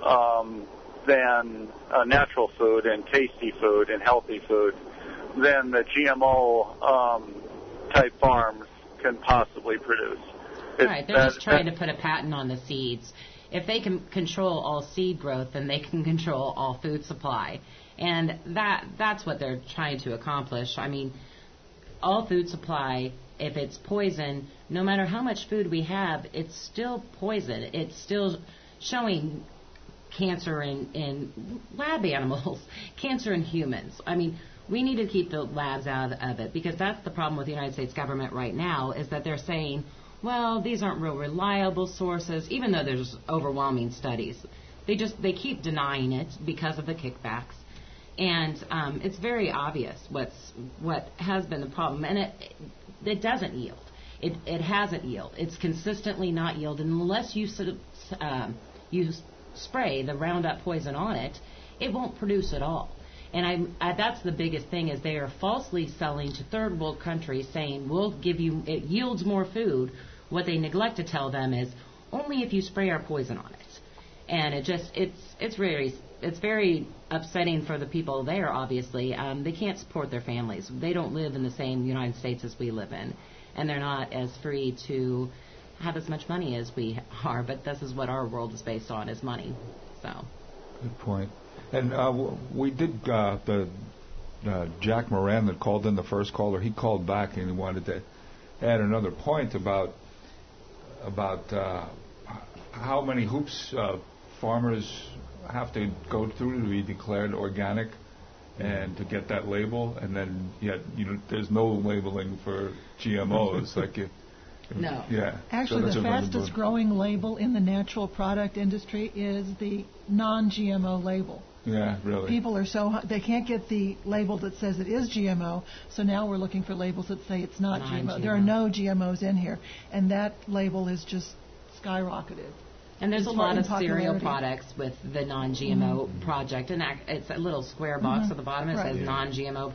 [SPEAKER 12] than natural food and tasty food and healthy food than the GMO type farms can possibly produce.
[SPEAKER 3] Right, they're just trying to put a patent on the seeds. If they can control all seed growth, then they can control all food supply. And that's what they're trying to accomplish. I mean, all food supply, if it's poison, no matter how much food we have, it's still poison. It's still showing cancer in lab animals, cancer in humans. I mean, we need to keep the labs out of it, because that's the problem with the United States government right now, is that they're saying, well, these aren't real reliable sources, even though there's overwhelming studies. They keep denying it because of the kickbacks. And it's very obvious what has been the problem. And it doesn't yield. It hasn't yielded. It's consistently not yielded unless you spray the Roundup poison on it. It won't produce at all. And that's the biggest thing, is they are falsely selling to third world countries, saying we'll give you, it yields more food, What they neglect to tell them is only if you spray our poison on it. And it's very upsetting for the people there, obviously. They can't support their families. They don't live in the same United States as we live in. And they're not as free to have as much money as we are. But this is what our world is based on, is money. So.
[SPEAKER 2] Good point. And we did the Jack Moran that called in, the first caller. He called back and he wanted to add another point about how many hoops farmers have to go through to be declared organic and to get that label, and then yet there's no labeling for GMOs.
[SPEAKER 3] No.
[SPEAKER 2] Yeah.
[SPEAKER 4] Actually, the fastest growing label in the natural product industry is the non-GMO label.
[SPEAKER 2] Yeah, really.
[SPEAKER 4] People are they can't get the label that says it is GMO, so now we're looking for labels that say it's not GMO. There are no GMOs in here, and that label is just skyrocketed.
[SPEAKER 3] And there's a lot of cereal products with the non-GMO project, and it's a little square box at the bottom. It says non-GMO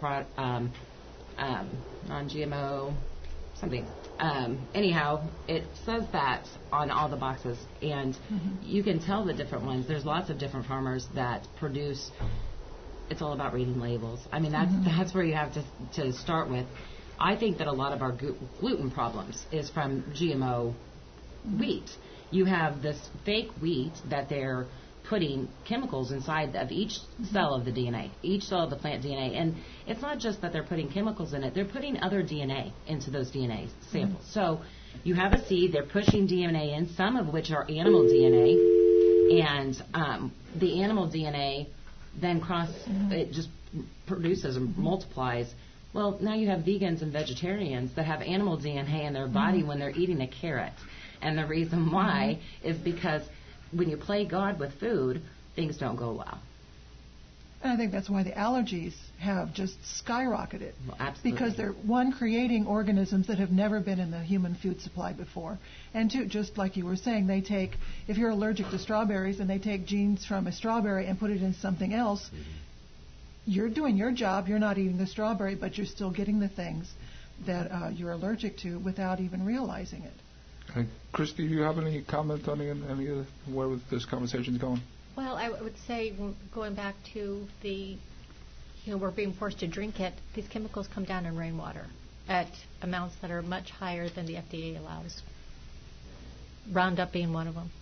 [SPEAKER 3] non-GMO something. Anyhow, it says that on all the boxes, and you can tell the different ones. There's lots of different farmers that produce. It's all about reading labels. I mean, that's where you have to start with. I think that a lot of our gluten problems is from GMO wheat. You have this fake wheat that they're putting chemicals inside of each cell of the DNA, each cell of the plant DNA. And it's not just that they're putting chemicals in it, they're putting other DNA into those DNA samples. So you have a seed, they're pushing DNA in, some of which are animal DNA, and the animal DNA then it just produces and multiplies. Well, now you have vegans and vegetarians that have animal DNA in their body when they're eating a carrot. And the reason why is because when you play God with food, things don't go well.
[SPEAKER 4] And I think that's why the allergies have just skyrocketed.
[SPEAKER 3] Well, absolutely.
[SPEAKER 4] Because they're, one, creating organisms that have never been in the human food supply before. And two, just like you were saying, they take, if you're allergic to strawberries and they take genes from a strawberry and put it in something else, you're doing your job, you're not eating the strawberry, but you're still getting the things that you're allergic to without even realizing it.
[SPEAKER 2] Christy, do you have any comment on any of where this conversation's going?
[SPEAKER 13] Well, I would say, going back to we're being forced to drink it, these chemicals come down in rainwater at amounts that are much higher than the FDA allows. Roundup being one of them.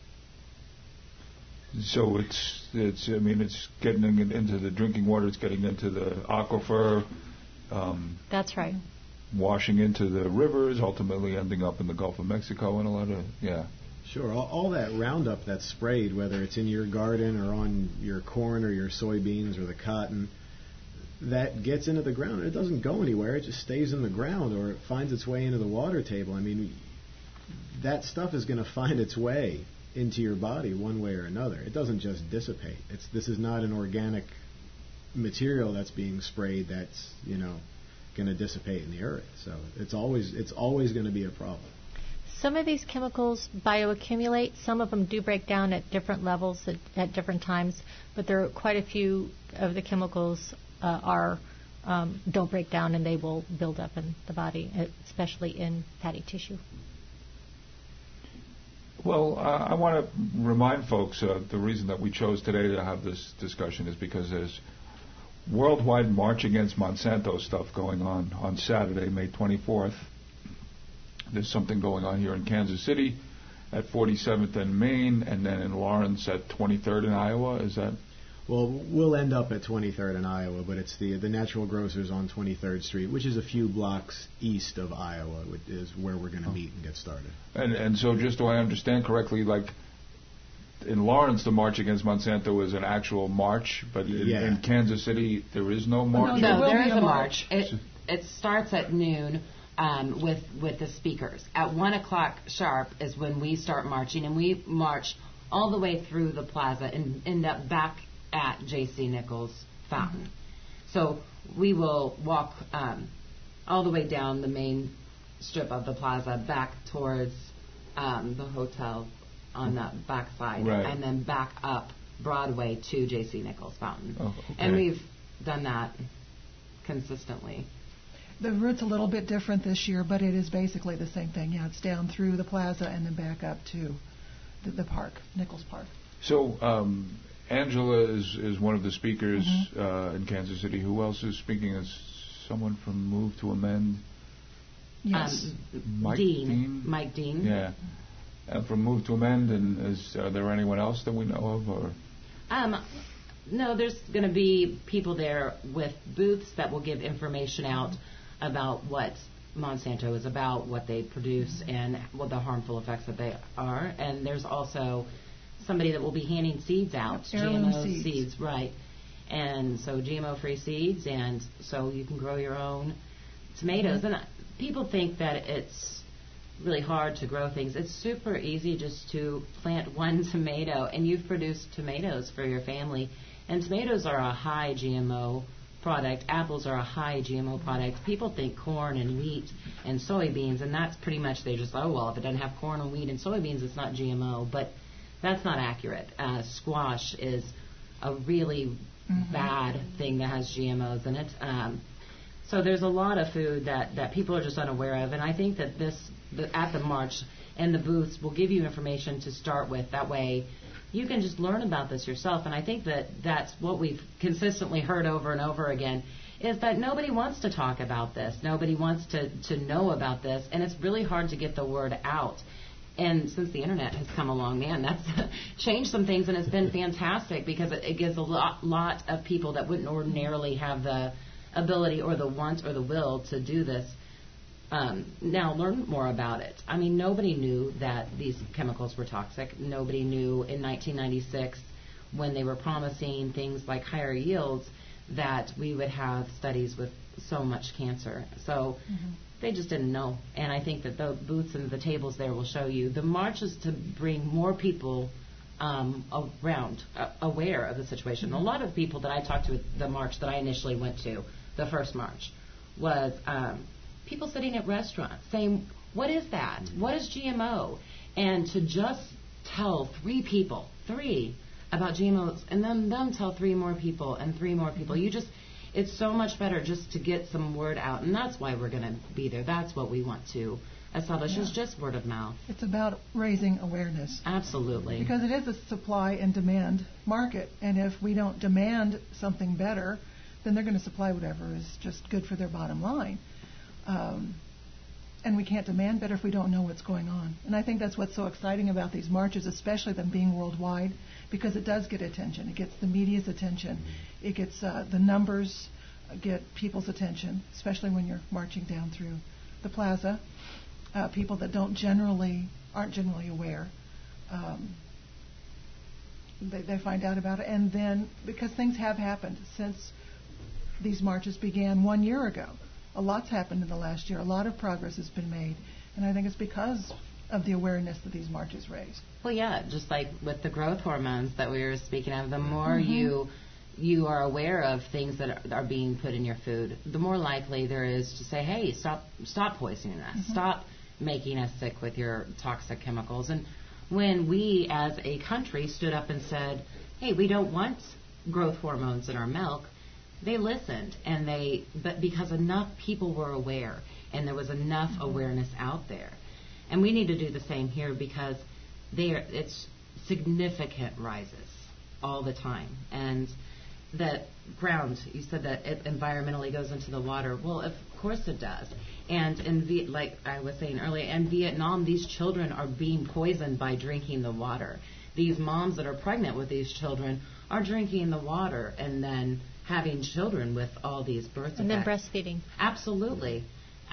[SPEAKER 2] So it's getting into the drinking water, it's getting into the aquifer.
[SPEAKER 13] That's right.
[SPEAKER 2] Washing into the rivers, ultimately ending up in the Gulf of Mexico, and a lot of,
[SPEAKER 5] Sure, all that Roundup that's sprayed, whether it's in your garden or on your corn or your soybeans or the cotton, that gets into the ground. It doesn't go anywhere. It just stays in the ground, or it finds its way into the water table. I mean, that stuff is going to find its way into your body one way or another. It doesn't just dissipate. This is not an organic material that's being sprayed that's, going to dissipate in the earth. So it's always going to be a problem.
[SPEAKER 13] Some of these chemicals bioaccumulate. Some of them do break down at different levels at different times, but there are quite a few of the chemicals don't break down, and they will build up in the body, especially in fatty tissue.
[SPEAKER 2] Well, I want to remind folks the reason that we chose today to have this discussion is because there's worldwide March Against Monsanto stuff going on Saturday, May 24th. There's something going on here in Kansas City at 47th and Main, and then in Lawrence at 23rd in Iowa. Is that?
[SPEAKER 5] Well, we'll end up at 23rd in Iowa, but it's the Natural Grocers on 23rd Street, which is a few blocks east of Iowa, is where we're going to meet and get started.
[SPEAKER 2] And so just do I understand correctly, like in Lawrence, the March Against Monsanto is an actual march, but in Kansas City, there is no march?
[SPEAKER 3] No, there is a march. It starts at noon with the speakers. At 1 o'clock sharp is when we start marching, and we march all the way through the plaza and end up back at J.C. Nichols Fountain. So we will walk all the way down the main strip of the plaza back towards the hotel on the back side, and then back up Broadway to J.C. Nichols Fountain. And we've done that consistently.
[SPEAKER 4] The route's a little bit different this year, but it is basically the same thing. Yeah, it's down through the plaza and then back up to the park, Nichols Park.
[SPEAKER 2] So Angela is one of the speakers in Kansas City. Who else is speaking? Is someone from Move to Amend?
[SPEAKER 4] Yes.
[SPEAKER 2] Mike Dean.
[SPEAKER 3] Mike Dean.
[SPEAKER 2] Yeah. From Move to Amend, and are there anyone else that we know of? Or
[SPEAKER 3] no, there's going to be people there with booths that will give information out about what Monsanto is about, what they produce, and what the harmful effects that they are. And there's also somebody that will be handing seeds out, GMO seeds, right? And so GMO-free seeds, and so you can grow your own tomatoes. And people think that it's really hard to grow things. It's super easy just to plant one tomato, and you've produced tomatoes for your family. And tomatoes are a high GMO product. Apples are a high GMO product. People think corn and wheat and soybeans, and that's pretty much, they just, oh, well, if it doesn't have corn and wheat and soybeans, it's not GMO. But that's not accurate. Squash is a really bad thing that has GMOs in it. So there's a lot of food that people are just unaware of, and I think that at the march and the booths will give you information to start with. That way you can just learn about this yourself, and I think that that's what we've consistently heard over and over again, is that nobody wants to talk about this. Nobody wants to know about this, and it's really hard to get the word out. And since the internet has come along, man, that's changed some things, and it's been fantastic because it gives a lot of people that wouldn't ordinarily have the ability or the want or the will to do this now learn more about it. I mean, nobody knew that these chemicals were toxic. Nobody knew in 1996 when they were promising things like higher yields that we would have studies with so much cancer. So they just didn't know. And I think that the booths and the tables there will show you. The march is to bring more people around, aware of the situation. A lot of people that I talked to at the march that I initially went to, the first march, was people sitting at restaurants saying, what is that? What is GMO? And to just tell three about GMOs, and then them tell three more people and three more people. It's so much better just to get some word out, and that's why we're going to be there. That's what we want to establish, is just word of mouth.
[SPEAKER 4] It's about raising awareness.
[SPEAKER 3] Absolutely.
[SPEAKER 4] Because it is a supply and demand market, and if we don't demand something better, then they're going to supply whatever is just good for their bottom line. And we can't demand better if we don't know what's going on. And I think that's what's so exciting about these marches, especially them being worldwide, because it does get attention. It gets the media's attention. It gets the numbers get people's attention, especially when you're marching down through the plaza. People that aren't generally aware, they find out about it. And then, because things have happened since these marches began 1 year ago. A lot's happened in the last year. A lot of progress has been made. And I think it's because of the awareness that these marches raise.
[SPEAKER 3] Well, yeah, just like with the growth hormones that we were speaking of, the more you are aware of things that are being put in your food, the more likely there is to say, hey, stop poisoning us. Stop making us sick with your toxic chemicals. And when we as a country stood up and said, hey, we don't want growth hormones in our milk, they listened, but because enough people were aware and there was enough awareness out there. And we need to do the same here because it's significant rises all the time. And the ground, you said that it environmentally goes into the water. Well, of course it does. And like I was saying earlier, in Vietnam, these children are being poisoned by drinking the water. These moms that are pregnant with these children are drinking the water and then having children with all these birth
[SPEAKER 13] and
[SPEAKER 3] effects.
[SPEAKER 13] Then breastfeeding.
[SPEAKER 3] Absolutely.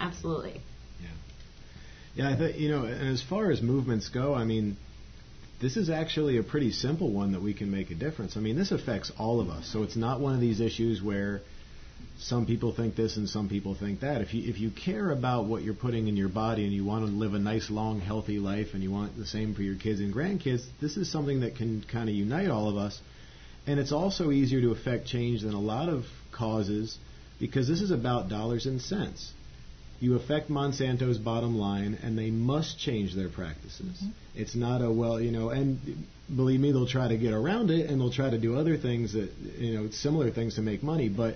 [SPEAKER 5] Yeah, I think, and as far as movements go, I mean, this is actually a pretty simple one that we can make a difference. I mean, this affects all of us, so it's not one of these issues where some people think this and some people think that. If you care about what you're putting in your body and you want to live a nice, long, healthy life and you want the same for your kids and grandkids, this is something that can kind of unite all of us. And it's also easier to affect change than a lot of causes because this is about dollars and cents. You affect Monsanto's bottom line, and they must change their practices. It's not and believe me, they'll try to get around it, and they'll try to do other things that, similar things to make money. But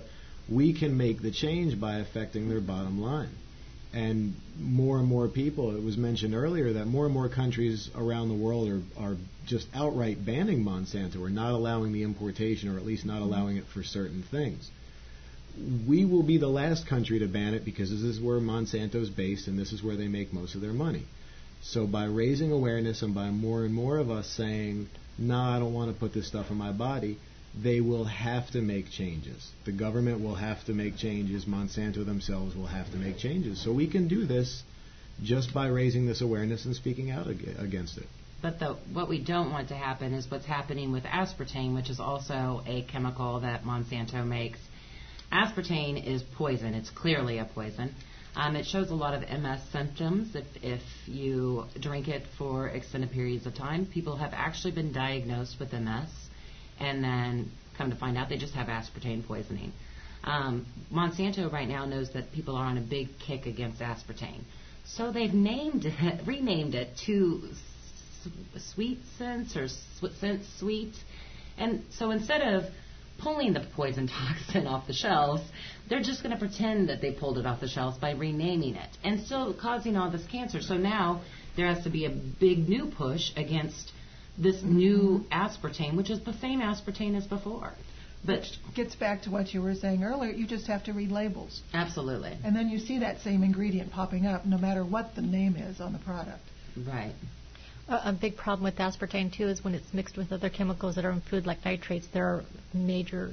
[SPEAKER 5] we can make the change by affecting their bottom line. And more people, it was mentioned earlier that more and more countries around the world are just outright banning Monsanto or not allowing the importation, or at least not allowing it for certain things. We will be the last country to ban it because this is where Monsanto's based and this is where they make most of their money. So by raising awareness and by more and more of us saying, I don't want to put this stuff in my body, they will have to make changes. The government will have to make changes. Monsanto themselves will have to make changes. So we can do this just by raising this awareness and speaking out against it.
[SPEAKER 3] But what we don't want to happen is what's happening with aspartame, which is also a chemical that Monsanto makes. Aspartame is poison. It's clearly a poison. It shows a lot of MS symptoms if you drink it for extended periods of time. People have actually been diagnosed with MS, and then come to find out they just have aspartame poisoning. Monsanto right now knows that people are on a big kick against aspartame. So they've renamed it to Sweet Sense or Sense Sweet. And so instead of pulling the poison toxin off the shelves, they're just going to pretend that they pulled it off the shelves by renaming it and still causing all this cancer. So now there has to be a big new push against this new aspartame, which is the same aspartame as before. But
[SPEAKER 4] which gets back to what you were saying earlier. You just have to read labels.
[SPEAKER 3] Absolutely.
[SPEAKER 4] And then you see that same ingredient popping up no matter what the name is on the product.
[SPEAKER 3] Right.
[SPEAKER 13] A big problem with aspartame, too, is when it's mixed with other chemicals that are in food, like nitrates. There are major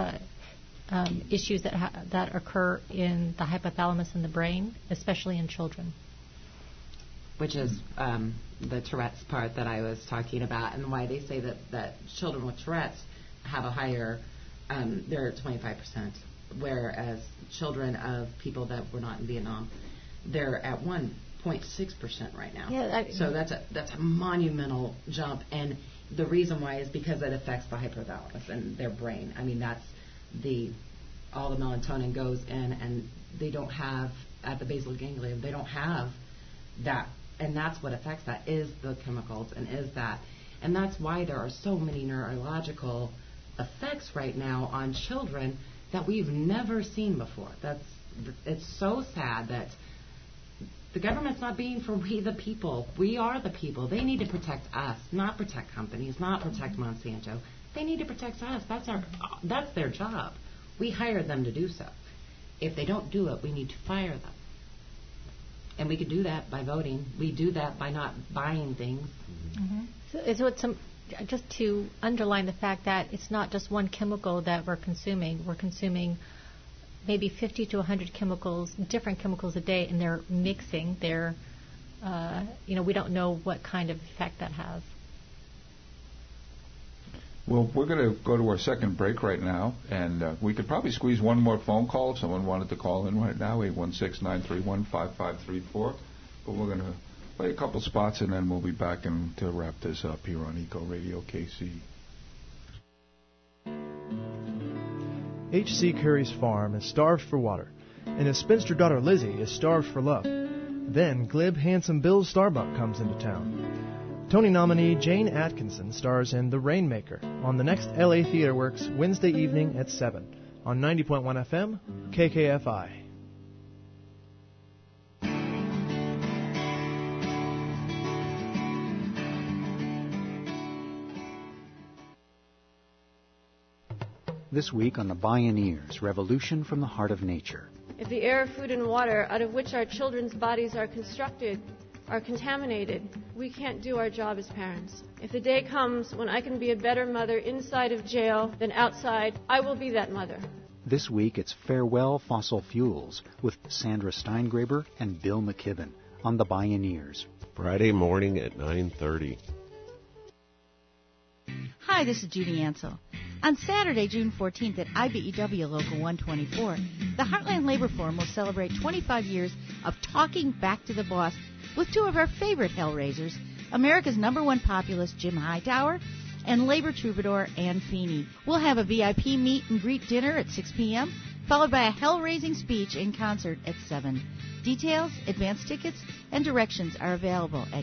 [SPEAKER 13] issues that occur in the hypothalamus in the brain, especially in children.
[SPEAKER 3] Which is the Tourette's part that I was talking about, and why they say that children with Tourette's have a higher, they're 25%, whereas children of people that were not in Vietnam, they're at 1.6% right now.
[SPEAKER 13] Yeah,
[SPEAKER 3] so that's a monumental jump, and the reason why is because it affects the hypothalamus and their brain. I mean, that's all the melatonin goes in, and they don't have, at the basal ganglia, they don't have that. And that's what affects that, is the chemicals, and that's why there are so many neurological effects right now on children that we've never seen before. It's so sad that the government's not being for we the people. We are the people. They need to protect us, not protect companies, not protect Monsanto. They need to protect us. That's their job. We hired them to do so. If they don't do it, we need to fire them. And we could do that by voting. We do that by not buying things.
[SPEAKER 13] Mm-hmm. So just to underline the fact that it's not just one chemical that we're consuming. We're consuming maybe 50 to 100 chemicals, different chemicals a day, and they're mixing. We don't know what kind of effect that has.
[SPEAKER 2] Well, we're going to go to our second break right now, and we could probably squeeze one more phone call if someone wanted to call in right now, 816-931-5534. But we're going to play a couple spots, and then we'll be back to wrap this up here on Eco Radio KC.
[SPEAKER 10] H.C. Curry's farm is starved for water, and his spinster daughter Lizzie is starved for love. Then glib, handsome Bill Starbuck comes into town. Tony nominee Jane Atkinson stars in The Rainmaker on the next LA Theater Works Wednesday evening at 7 on 90.1 FM, KKFI.
[SPEAKER 14] This week on The Bioneers, Revolution from the Heart of Nature.
[SPEAKER 15] If the air, food, and water out of which our children's bodies are constructed are contaminated, we can't do our job as parents. If the day comes when I can be a better mother inside of jail than outside, I will be that mother.
[SPEAKER 14] This week it's Farewell Fossil Fuels with Sandra Steingraber and Bill McKibben on The Bioneers.
[SPEAKER 16] Friday morning at 9:30.
[SPEAKER 17] Hi, this is Judy Ansell. On Saturday, June 14th at IBEW Local 124, the Heartland Labor Forum will celebrate 25 years of talking back to the boss with two of our favorite Hellraisers, America's #1 populist Jim Hightower and labor troubadour Ann Feeney. We'll have a VIP meet and greet dinner at 6 p.m., followed by a hell-raising speech and concert at 7. Details, advance tickets, and directions are available at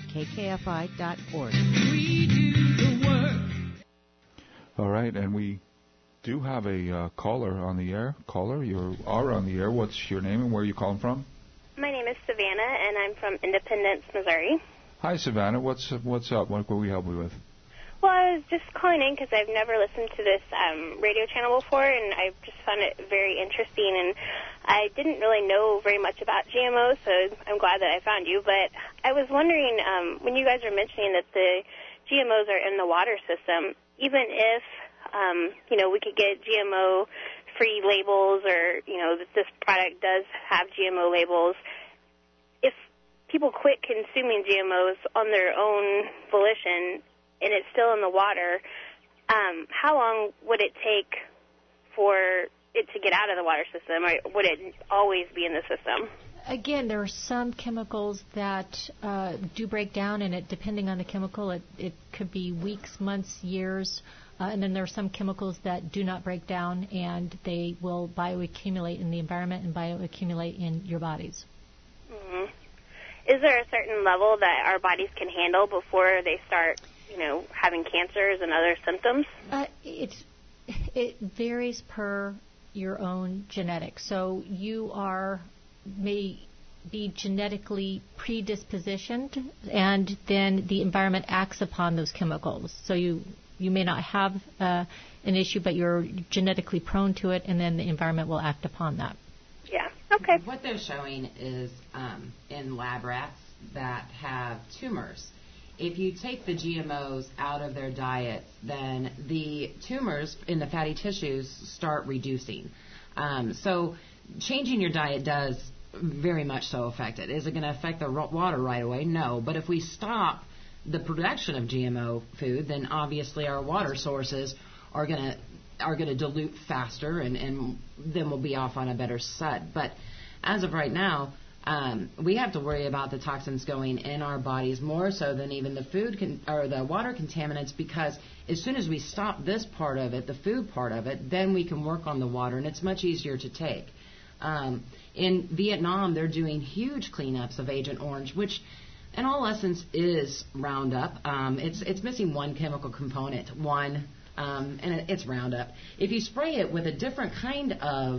[SPEAKER 17] kkfi.org.
[SPEAKER 2] All right, and we do have a caller on the air. Caller, you are on the air. What's your name and where are you calling from?
[SPEAKER 18] My name is Savannah, and I'm from Independence, Missouri.
[SPEAKER 2] Hi, Savannah. What's up? What can we help you with?
[SPEAKER 18] Well, I was just calling in because I've never listened to this radio channel before, and I just found it very interesting. And I didn't really know very much about GMOs, so I'm glad that I found you. But I was wondering, when you guys were mentioning that the GMOs are in the water system, even if, we could get GMO-free labels or, that this product does have GMO labels, if people quit consuming GMOs on their own volition and it's still in the water, how long would it take for it to get out of the water system, or would it always be in the system?
[SPEAKER 13] Again, there are some chemicals that do break down, and depending on the chemical, it could be weeks, months, years. And then there are some chemicals that do not break down, and they will bioaccumulate in the environment and bioaccumulate in your bodies.
[SPEAKER 18] Mm-hmm. Is there a certain level that our bodies can handle before they start, having cancers and other symptoms?
[SPEAKER 13] It varies per your own genetics. So you may be genetically predispositioned, and then the environment acts upon those chemicals. So you may not have an issue, but you're genetically prone to it, and then the environment will act upon that.
[SPEAKER 18] Yeah. Okay.
[SPEAKER 3] What they're showing is in lab rats that have tumors. If you take the GMOs out of their diets, then the tumors in the fatty tissues start reducing. So changing your diet does very much so affect it. Is it going to affect the water right away? No. But if we stop the production of GMO food, then obviously our water sources are going to dilute faster, and then we'll be off on a better set. But as of right now, we have to worry about the toxins going in our bodies more so than even the or the water contaminants, because as soon as we stop this part of it, the food part of it, then we can work on the water, and it's much easier to take. In Vietnam, they're doing huge cleanups of Agent Orange, which in all essence is Roundup. It's missing one chemical component, and it's Roundup. If you spray it with a different kind of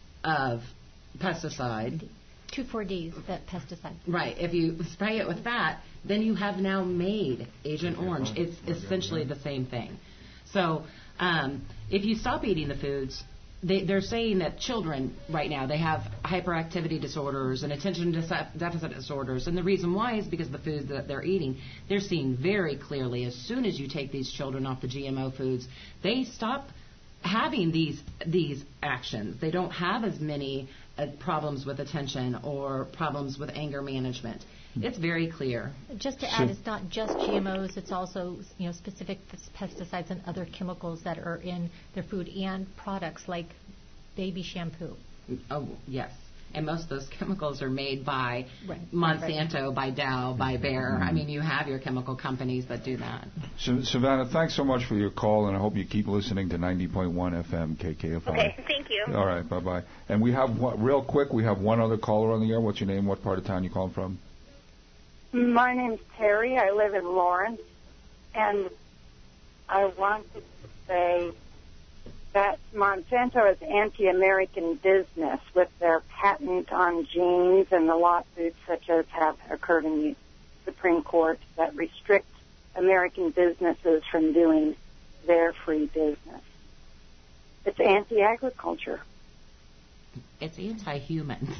[SPEAKER 3] pesticide,
[SPEAKER 13] 2,4-D's, that pesticide.
[SPEAKER 3] Right. If you spray it with that, then you have now made Agent Orange. It's essentially the same thing. So if you stop eating the foods, they're saying that children right now, they have hyperactivity disorders and attention deficit disorders. And the reason why is because the foods that they're eating, they're seeing very clearly as soon as you take these children off the GMO foods, they stop having these actions. They don't have as many problems with attention or problems with anger management. It's very clear.
[SPEAKER 13] Just to add, it's not just GMOs. It's also specific pesticides and other chemicals that are in their food and products like baby shampoo.
[SPEAKER 3] Oh, yes. And most of those chemicals are made by Monsanto, by Dow, by Bayer. I mean, you have your chemical companies that do that.
[SPEAKER 2] So, Savannah, thanks so much for your call, and I hope you keep listening to 90.1 FM KKFI.
[SPEAKER 18] Okay, thank you.
[SPEAKER 2] All right, bye-bye. And we have, real quick, we have one other caller on the air. What's your name? What part of town you calling from?
[SPEAKER 19] My name's Terry. I live in Lawrence, and I wanted to say that Monsanto is anti-American business with their patent on genes and the lawsuits such as have occurred in the Supreme Court that restrict American businesses from doing their free business. It's anti-agriculture.
[SPEAKER 3] It's anti-human.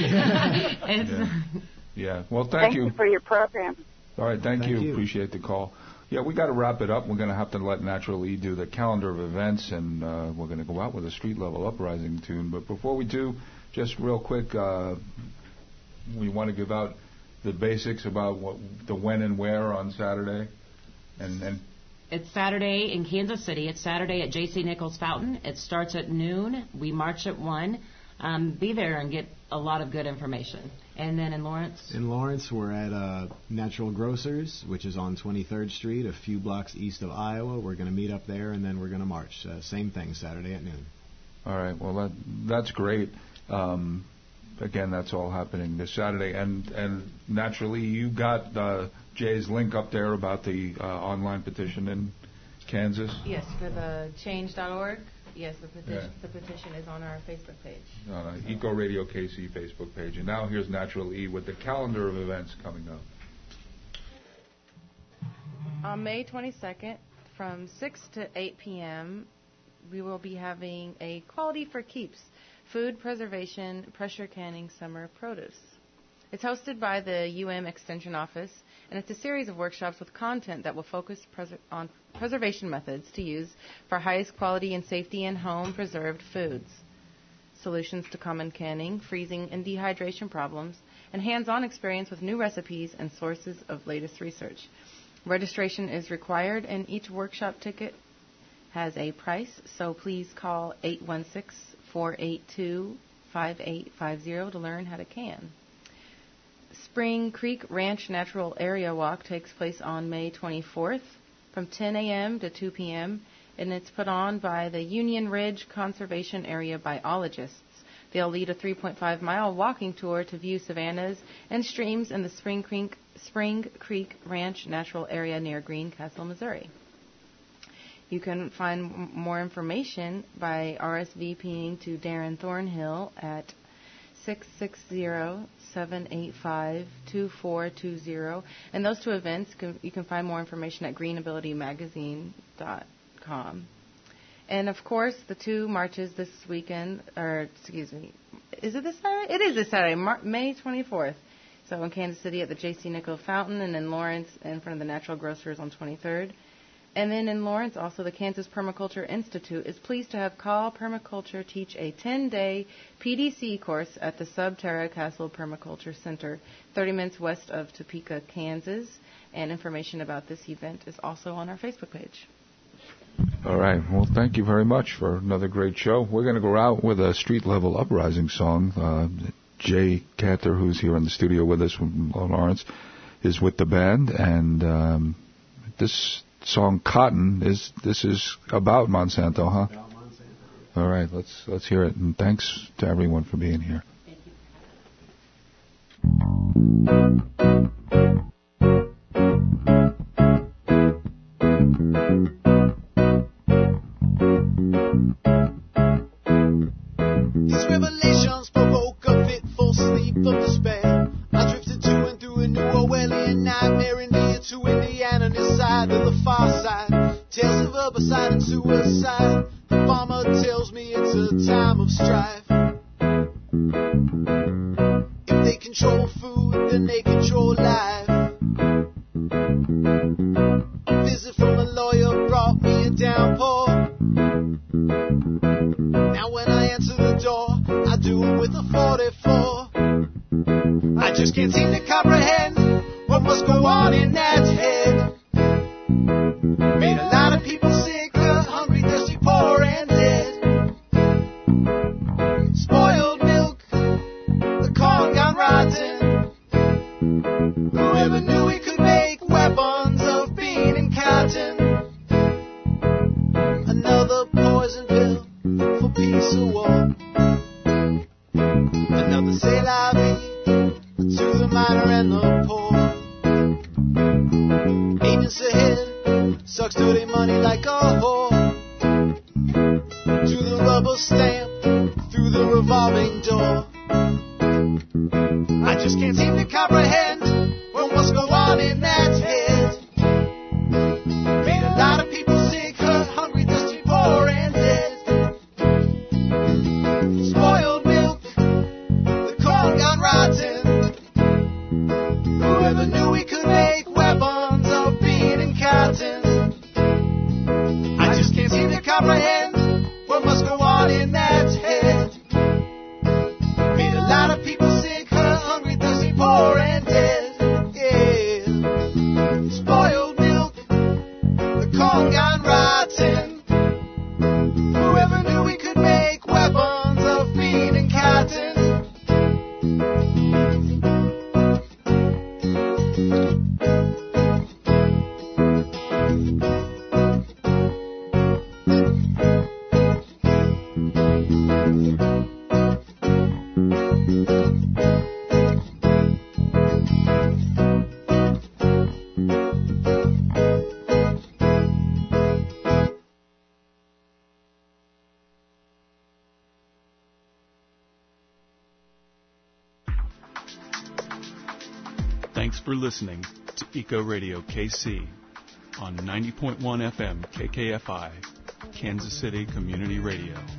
[SPEAKER 2] Right. Yeah. Well, thank you.
[SPEAKER 19] Thank you for your program.
[SPEAKER 2] All right. Thank you. Appreciate the call. Yeah, we got to wrap it up. We're going to have to let Natural E do the calendar of events, and we're going to go out with a Street Level Uprising tune. But before we do, just real quick, we want to give out the basics about the when and where on Saturday. And
[SPEAKER 3] it's Saturday in Kansas City. It's Saturday at J.C. Nichols Fountain. It starts at noon. We march at 1. Be there and get a lot of good information. And then in Lawrence?
[SPEAKER 5] In Lawrence, we're at Natural Grocers, which is on 23rd Street, a few blocks east of Iowa. We're going to meet up there, and then we're going to march. Same thing, Saturday at noon.
[SPEAKER 2] All right. Well, that's great. Again, that's all happening this Saturday. And naturally, you got Jay's link up there about the online petition in Kansas.
[SPEAKER 1] Yes, for the change.org. Yes, the petition is on our Facebook page.
[SPEAKER 2] Eco Radio KC Facebook page. And now here's Natural E with the calendar of events coming up.
[SPEAKER 1] On May 22nd, from 6 to 8 p.m., we will be having a Quality for Keeps Food Preservation Pressure Canning Summer Produce. It's hosted by the UM Extension Office, and it's a series of workshops with content that will focus on preservation methods to use for highest quality and safety in home preserved foods, solutions to common canning, freezing, and dehydration problems, and hands-on experience with new recipes and sources of latest research. Registration is required, and each workshop ticket has a price, so please call 816-482-5850 to learn how to can. Spring Creek Ranch Natural Area Walk takes place on May 24th from 10 a.m. to 2 p.m., and it's put on by the Union Ridge Conservation Area biologists. They'll lead a 3.5-mile walking tour to view savannas and streams in the Spring Creek Ranch Natural Area near Greencastle, Missouri. You can find more information by RSVPing to Darren Thornhill at 660-785-2420. And those two events, you can find more information at greenabilitymagazine.com. And, of course, the two marches this weekend, is it this Saturday? It is this Saturday, May 24th. So in Kansas City at the J.C. Nichol Fountain, and in Lawrence in front of the Natural Grocers on 23rd. And then in Lawrence, also, the Kansas Permaculture Institute is pleased to have Call Permaculture teach a 10-day PDC course at the Subterra Castle Permaculture Center, 30 minutes west of Topeka, Kansas. And information about this event is also on our Facebook page.
[SPEAKER 2] All right. Well, thank you very much for another great show. We're going to go out with a Street Level Uprising song. Jay Catter, who's here in the studio with us from Lawrence, is with the band. And this song Cotton is about Monsanto, huh? About Monsanto. All right, let's hear it, and thanks to everyone for being here.
[SPEAKER 1] Thank you.
[SPEAKER 20] These revelations provoke a fitful sleep of despair. I drifted to and through a new Orwellian nightmare, India to Indiana, this side of the far side. Tales of herbicide and suicide. The farmer tells me it's a time of strife. If they control food, then they control life. A visit from a lawyer brought me a downpour. Now when I answer the door, I do it with a 44. I just can't seem to comprehend what must go on in that head. Made a lot of people sick, hungry, thirsty, poor, and dead. Spoiled milk, the corn gone rotten. Whoever knew we could make weapons of bean and cotton. Another poison pill for peace or war. Another c'est la vie to the miner and the poor. Agent Sahel sucks dirty money like a whore. To the rubber stamp through the revolving door. I just can't seem to comprehend what's going on in that head. Made a lot of people sick, hurt, hungry, thirsty, poor, and dead. Spoiled milk, the corn gone rotten. Whoever knew we could make weapons of bean and cotton. I just can't seem to comprehend what must go on in that head. Made a lot of people sick, hurt, hungry, thirsty, poor, and dead. Yeah. Spoiled milk, the corn gone rotten. Whoever knew we could make weapons of bean and cotton.
[SPEAKER 21] Thanks for listening to Eco Radio KC on 90.1 FM KKFI, Kansas City Community Radio.